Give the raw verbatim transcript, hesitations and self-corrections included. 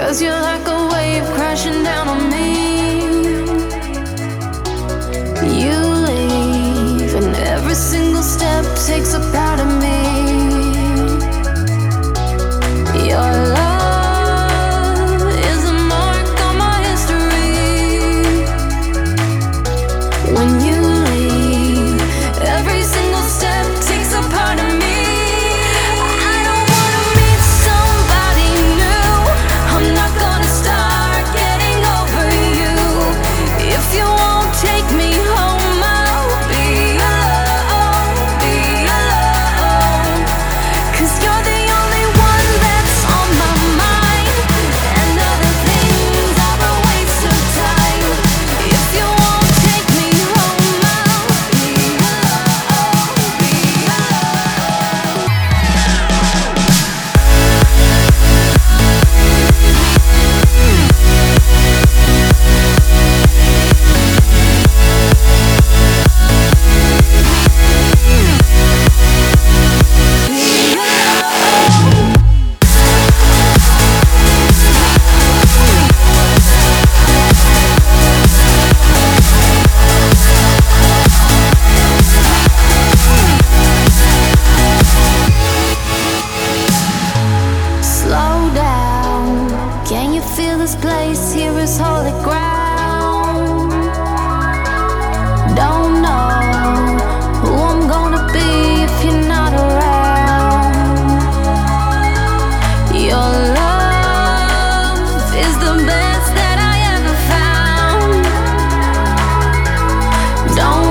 'Cause you're like a wave crashing down on me. You leave, and every single step takes a part of me. Your love is a mark on my history. When you leave, every single step takes a part of me. I don't wanna meet somebody new. I'm not gonna start getting over you. If you won't take me home, I'll be alone, be alone. 'Cause you're the only one that's on my mind, and other things are a waste of time. If you won't take me home, I'll be alone, be alone. Slow down, can you feel this place here is holy ground? Don't know who I'm gonna be if you're not around. Your love is the best that I ever found. Don't